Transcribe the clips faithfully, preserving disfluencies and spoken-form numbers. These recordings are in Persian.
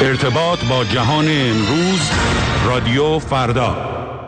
ارتباط با جهان امروز، رادیو فردا.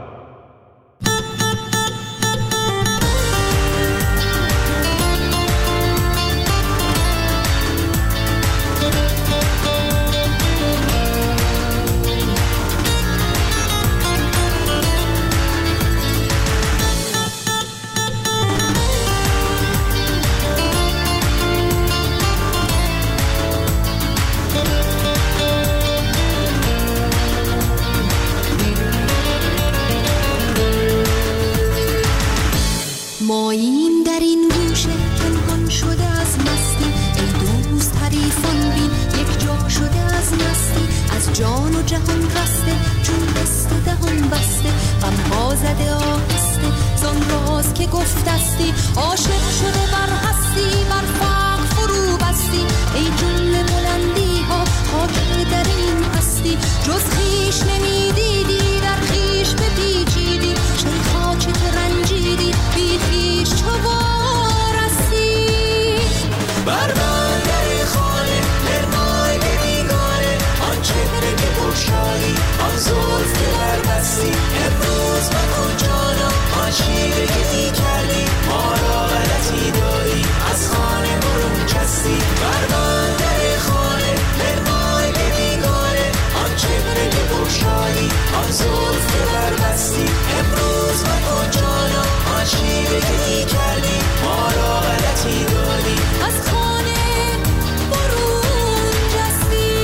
ماییم در این گوشه پنهان شده از مستی، ای دوست حریفان بین یک جا شده از مستی، از جان و جهان رسته چون دست و دهان بسته، غمها زده آهسته زان راز که گفتستی، عاشق شده بر هستی بر فقر فرو بستی، ای جمله بلندی ها خاطر در این هستی، جز خویش نمیدیدی در خویش بپیچیدی، شیخا چه رنجیدی بی خویش چو وارستی، بر بندر خانه مرمای بیگانه، آن چهره که بگشایی آن زلف که بربستی، امروز مکن جانا آن شیوه که دی کردی، ما را غلطی داری از خانه برون جستی، بر بندر خانه مرمای بیگانه، آن چهره که بگشایی آن زلف که بربستی، امروز مکن جانا آن شیوه که دی کردی، ما را غلطی داری از خانه برون جستی.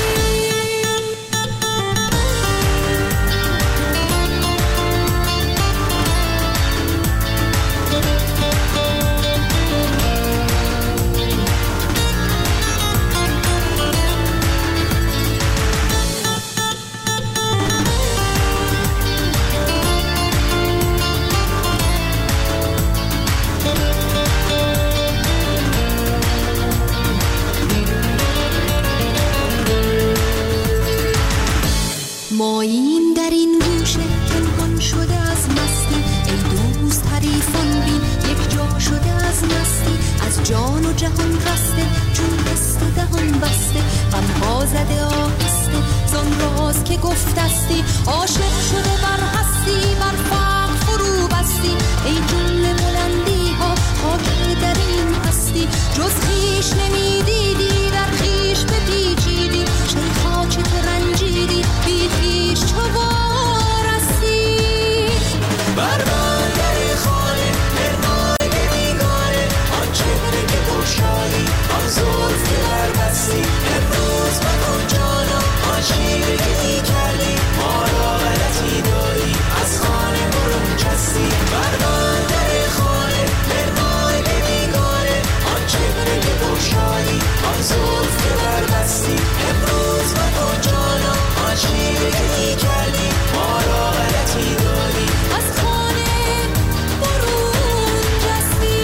ماییم در این گوشه پنهان شده از مستی، ای دوست حریفان بین یک جا شده از مستی، از جان و جهان رسته چون دست و دهان بسته، غمها زده آهسته زان راز که گفتستی، عاشق شده بر هستی بر فقر فرو بستی، ای جمله بلندی ها خاطر در این هستی، جز خویش نمیدیدی در خویش بپیچیدی، شیخا چه رنجیدی بی خویش چو وارستی، بر بندر خانه مرمای بیگانه، آن چهره که بگشایی آن زلف که بربستی، امروز مکن جانا آن شیوه که دی کردی، ما را غلطی داری از خانه برون جستی، بر بندر خانه مرمای بیگانه، آن چهره که بگشایی آن زلف که بربستی، امروز مکن جانا آن شیوه که دی کردی، ما را غلطی داری از خانه برون جستی.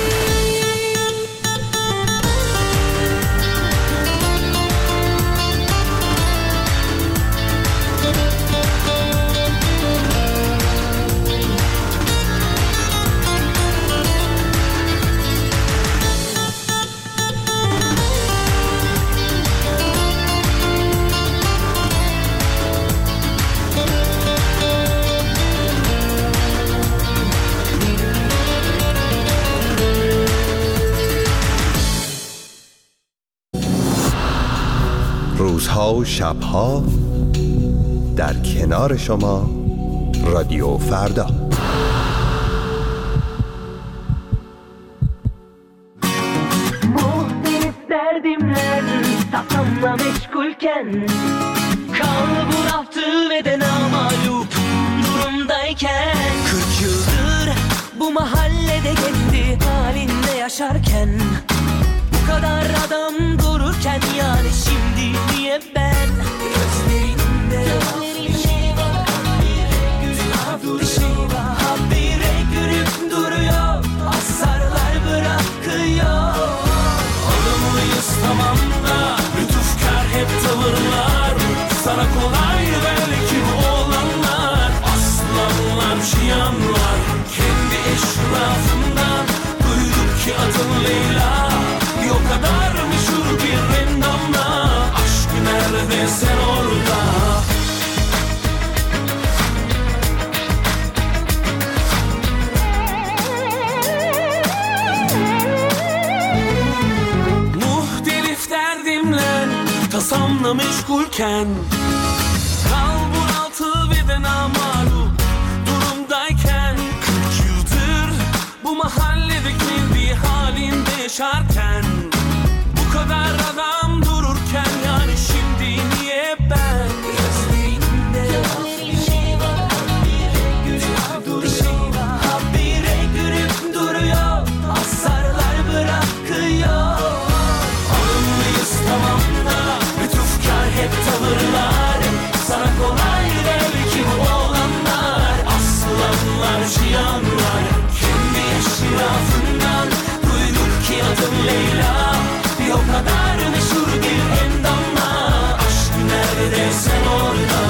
روزها و شبها در کنار شما، رادیو فردا. Muhteris derdimler safamla meşgulken, kal bu raftı ve de namalup durumdayken, kırk yıldır bu mahallede kendi halinde yaşarken, bu kadar adam dururken yani şimdi niye ben gözlerinde bir şey var, bir şey var, habire gülüp duruyor, asarlar bırakıyor. Olumluyuz tamam da lütufkar hep tavırlar, sana kolay belki bu olanlar, aslanlar şiyanlar, kendi eşrafından duyduk ki adın Leyla, bir o kadarmış essere orda. Muhtelif derdimle tasamla meşgulken, kalbur altı ve de namalup durumdayken, kırk yıldır bu mahalledeki bir halinde yaşarken, bu kadar adam dururken, yani şimdi niye ben? Gözlerinde bir şey var, habire gülüp duruyor, habire gülüp duruyor, asarlar bırakıyor. Alımlıyız tamam da lütufkar hep tavırlar, sana kolay değil ki bu olanlar, aslanlar cihanlar, kendi eşrafından duyduk ki adım Leyla. Bir o kadar meşhur bir endamla, aşk nerede sen orada?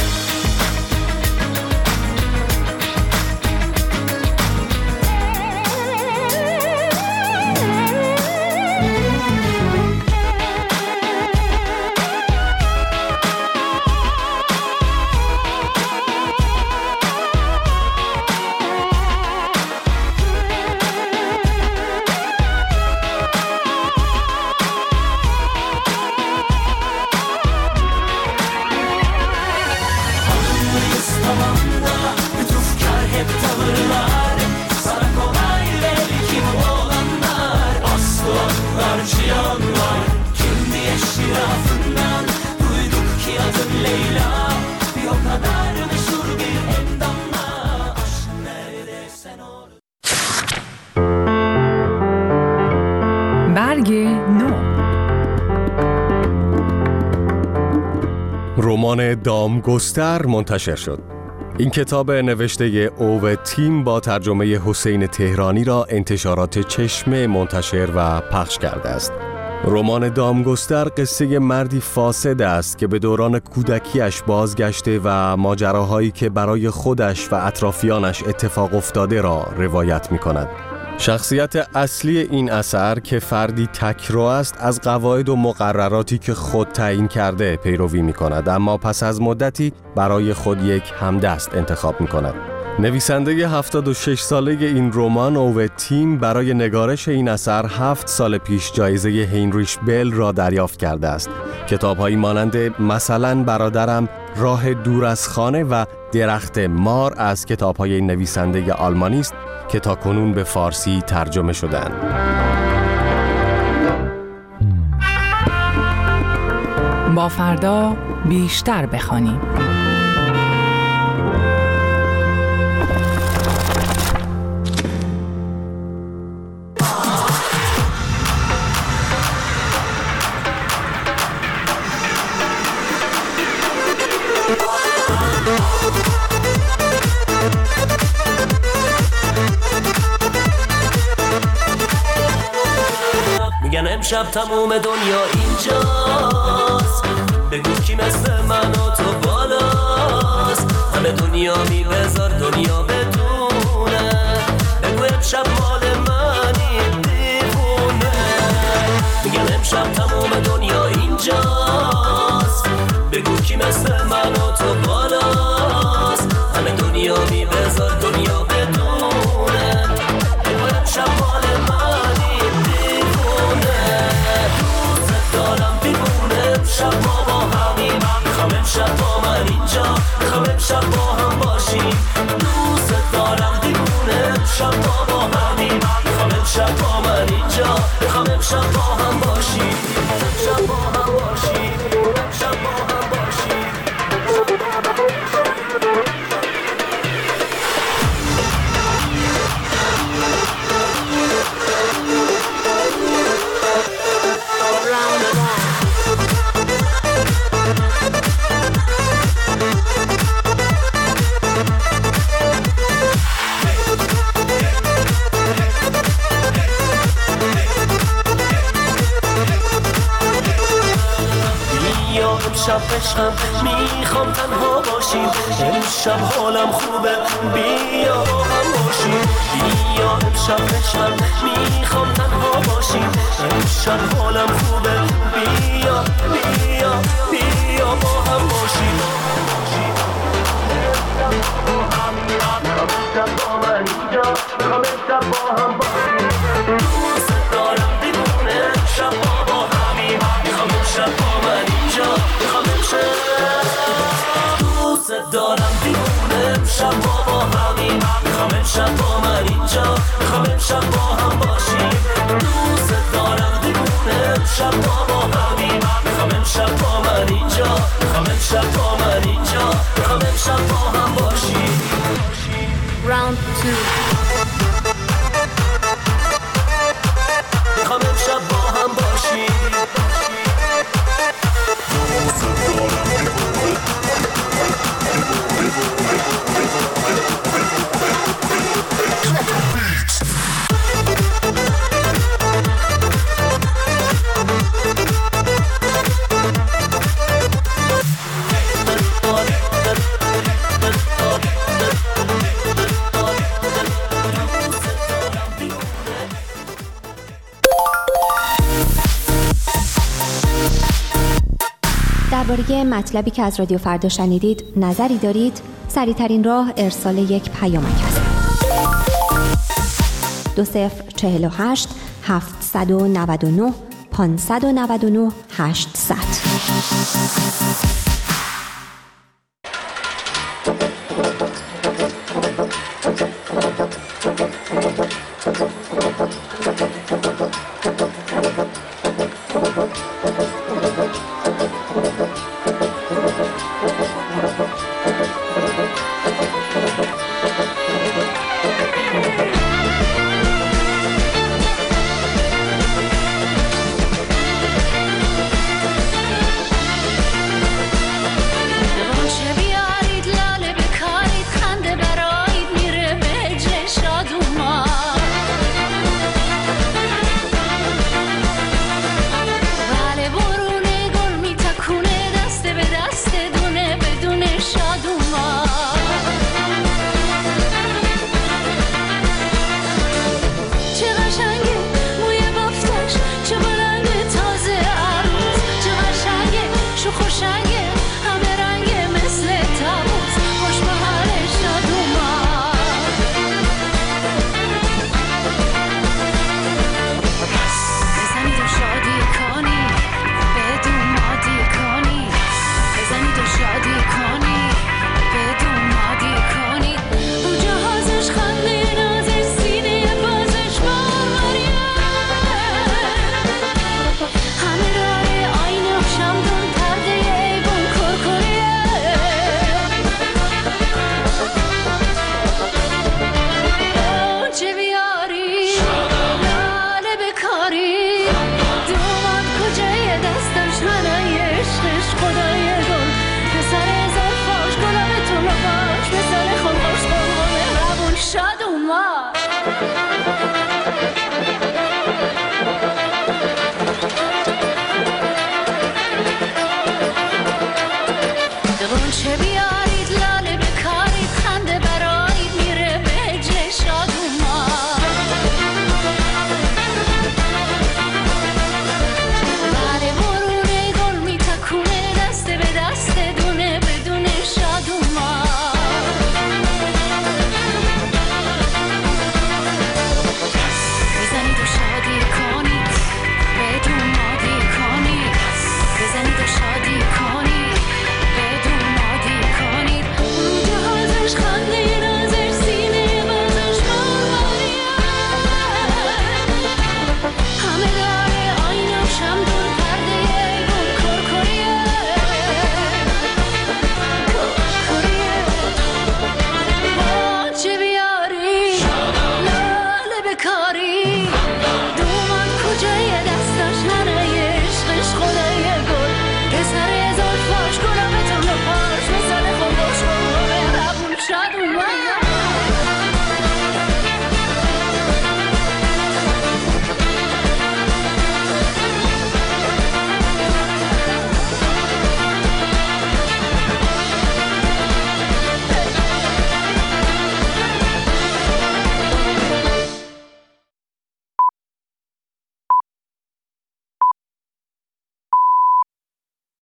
رمان دامگستر منتشر شد. این کتاب نوشته او و تیم با ترجمه حسین تهرانی را انتشارات چشمه منتشر و پخش کرده است. رمان دامگستر قصه مردی فاسد است که به دوران کودکیش بازگشته و ماجراهایی که برای خودش و اطرافیانش اتفاق افتاده را روایت می کند. شخصیت اصلی این اثر که فردی تکرو است از قواعد و مقرراتی که خود تعیین کرده پیروی می کند، اما پس از مدتی برای خود یک همدست انتخاب می کند. نویسنده هفتاد و شش ساله این رمان او تیم برای نگارش این اثر هفت سال پیش جایزه هینریش بل را دریافت کرده است. کتاب‌هایی مانند مثلا برادرم، راه دور از خانه و درخت مار از کتاب‌های این نویسنده آلمانی است که تاکنون به فارسی ترجمه شدند. با فردا بیشتر بخوانیم. میگن امشب تموم دنیا اینجاست، بگو کی مثل من و تو بالاست، همه دنیا می بذار دنیا بدونه، بگو امشب مال منی دیوونه. میگن امشب تموم دنیا اینجاست، بگو کی مثل من و تو بالاست، همه دنیا می بذار دنیا بدونه، بگو امشب مال منی دیوونه. دوست دارم دیوونه، امشب ما با همیم، میخوام امشب با من اینجا، میخوام امشب با هم باشیم. دوست دارم دیوونه، امشب ما با همیم، میخوام امشب با من اینجا، میخوام امشب با هم باشیم، امشب با هم باشیم، امشب با هم باشیم. امشب عشقم میخوام تنها باشیم، امشب حالم خوبه بیا با هم باشیم. بیا امشب عشقم میخوام تنها باشیم، امشب حالم خوبه بیا بیا بیا امشب با هم باشیم دوست دارم دیوونه امشب با ما همیم میخوام امشب با من اینجا میخوام امشب با من اینجا میخوام امشب با هم باشیم Round two میخوام امشب با هم باشیم درباره مطلبی که از رادیو فردا شنیدید نظری دارید؟ سریع‌ترین راه ارسال یک پیامک است. دو صفر چهل و هشت هفتصد و نود و نه پانصد و نود و نه هشتصد